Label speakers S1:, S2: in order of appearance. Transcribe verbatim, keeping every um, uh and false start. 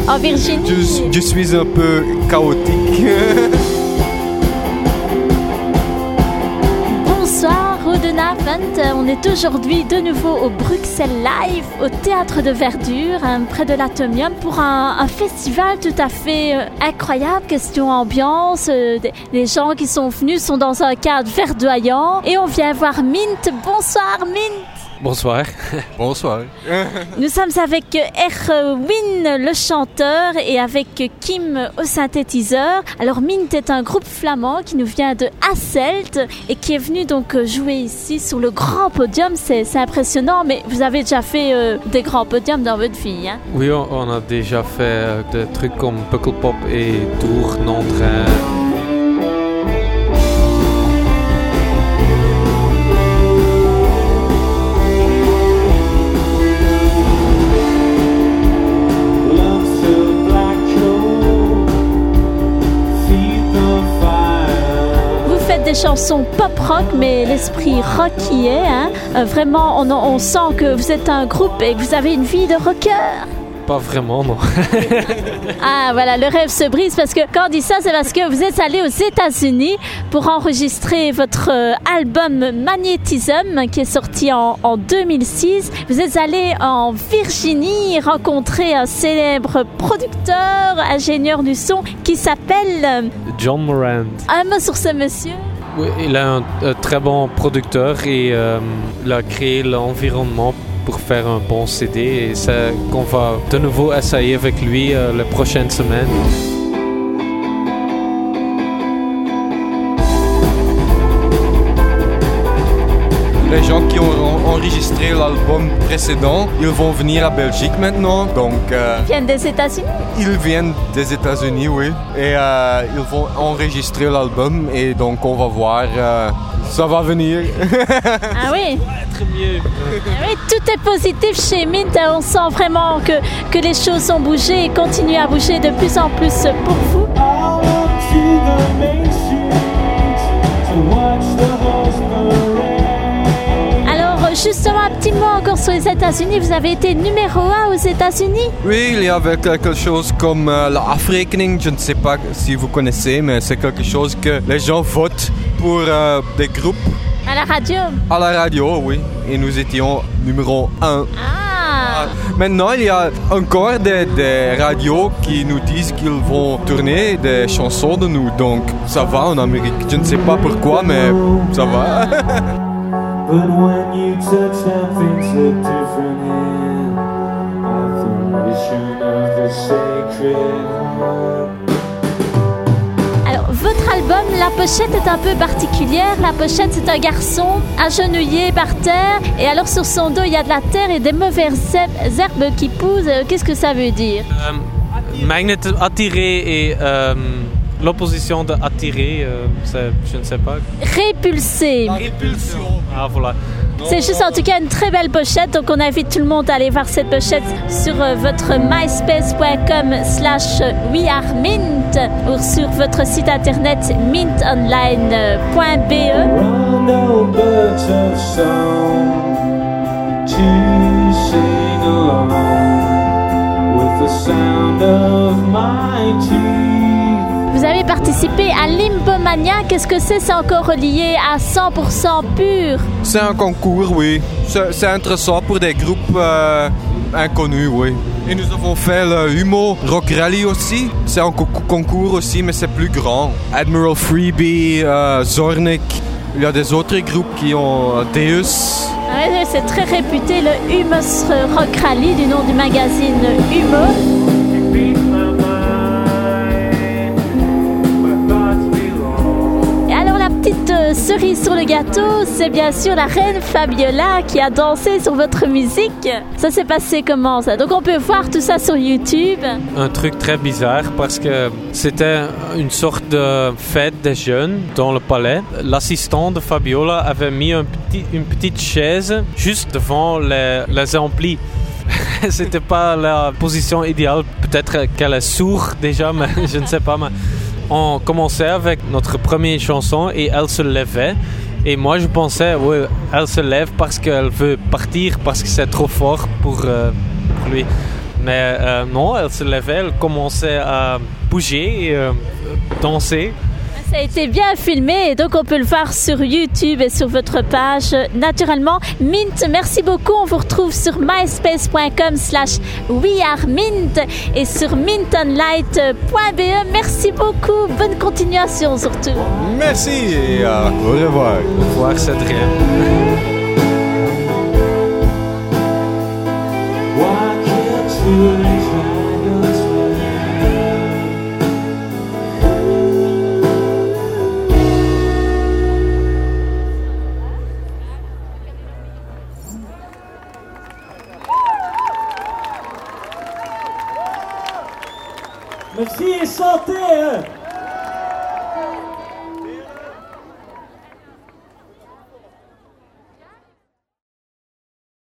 S1: En Virginie.
S2: Je, je suis un peu chaotique.
S1: Bonsoir, Rodenavond. On est aujourd'hui de nouveau au Bruxelles Live, au Théâtre de Verdure, hein, près de l'Atomium, pour un, un festival tout à fait euh, incroyable. Question ambiance, euh, des, les gens qui sont venus sont dans un cadre verdoyant. Et on vient voir Mint. Bonsoir, Mint.
S3: Bonsoir.
S2: Bonsoir.
S1: Nous sommes avec Erwin, le chanteur, et avec Kim au synthétiseur. Alors Mint est un groupe flamand qui nous vient de Hasselt et qui est venu donc jouer ici sur le grand podium. C'est, c'est impressionnant, mais vous avez déjà fait euh, des grands podiums dans votre vie, hein?
S3: Oui, on, on a déjà fait euh, des trucs comme Pukkelpop et Tours, Nanterre.
S1: Des chansons pop-rock, mais l'esprit rock y est. Hein. Euh, vraiment, on, on sent que vous êtes un groupe et que vous avez une vie de rocker.
S3: Pas vraiment, non.
S1: Ah, voilà, le rêve se brise parce que quand on dit ça, c'est parce que vous êtes allé aux États-Unis pour enregistrer votre euh, album Magnétisme qui est sorti en, en deux mille six. Vous êtes allé en Virginie rencontrer un célèbre producteur, ingénieur du son qui s'appelle euh,
S3: John Morand.
S1: Un mot sur ce monsieur.
S3: Oui, il est un, un très bon producteur et euh, il a créé l'environnement pour faire un bon C D et c'est qu'on va de nouveau essayer avec lui euh, les prochaines semaines.
S2: Les gens qui ont enregistré l'album précédent, ils vont venir à Belgique maintenant. Donc, euh,
S1: ils viennent des États-Unis?
S2: Ils viennent des États-Unis, oui. Et euh, ils vont enregistrer l'album et donc on va voir. Euh, ça va venir.
S1: Ah oui?
S3: Très mieux.
S1: Ah oui, tout est positif chez Mint. On sent vraiment que, que les choses ont bougé et continuent à bouger de plus en plus pour vous. Justement, un petit mot encore sur les États-Unis. Vous avez été numéro un aux États-Unis?
S2: Oui, il y avait quelque chose comme euh, la afrekening. Je ne sais pas si vous connaissez, mais c'est quelque chose que les gens votent pour euh, des groupes.
S1: À la radio?
S2: À la radio, oui. Et nous étions numéro un.
S1: Ah!
S2: Maintenant, il y a encore des, des radios qui nous disent qu'ils vont tourner des chansons de nous. Donc, ça va en Amérique. Je ne sais pas pourquoi, mais ça va.
S4: But when you touch them, things look different in admiration of the sacred heart.
S1: Alors, votre album, la pochette est un peu particulière. La pochette, c'est un garçon agenouillé par terre. Et alors, sur son dos, il y a de la terre et des mauvaises herbes qui poussent. Qu'est-ce que ça veut dire?
S3: Euh, magnet attiré et... Euh, L'opposition de attirer, euh, c'est, je ne sais pas.
S1: Répulser.
S2: La répulsion.
S3: Ah, voilà.
S1: C'est juste en tout cas une très belle pochette. Donc on invite tout le monde à aller voir cette pochette sur euh, votre myspace point com slash wearemint ou sur votre site internet mint online point b e. Vous avez participé à Limbomania. Qu'est-ce que c'est? C'est encore relié à cent pour cent pur?
S2: C'est un concours, oui. C'est, c'est intéressant pour des groupes euh, inconnus, oui. Et nous avons fait le Humo Rock Rally aussi. C'est un co- concours aussi, mais c'est plus grand. Admiral Freebie, euh, Zornik. Il y a des autres groupes qui ont euh, Deus.
S1: Oui, c'est très réputé, le Humus Rock Rally, du nom du magazine Humo. Petite cerise sur le gâteau, c'est bien sûr la reine Fabiola qui a dansé sur votre musique. Ça s'est passé comment ça? Donc on peut voir tout ça sur YouTube.
S3: Un truc très bizarre parce que c'était une sorte de fête des jeunes dans le palais. L'assistant de Fabiola avait mis un petit, une petite chaise juste devant les, les amplis. C'était pas la position idéale. Peut-être qu'elle est sourde déjà, mais je ne sais pas. Mais on commençait avec notre première chanson et elle se levait. Et moi, je pensais, ouais, elle se lève parce qu'elle veut partir, parce que c'est trop fort pour, euh, pour lui. Mais euh, non, elle se levait, elle commençait à bouger et euh, danser.
S1: Ça a été bien filmé et donc on peut le voir sur YouTube et sur votre page naturellement. Mint, merci beaucoup. On vous retrouve sur myspace.com slash wearemint et sur mintonlight point b e. Merci beaucoup. Bonne continuation surtout.
S2: Merci et euh, au revoir.
S3: Au revoir, Cédric.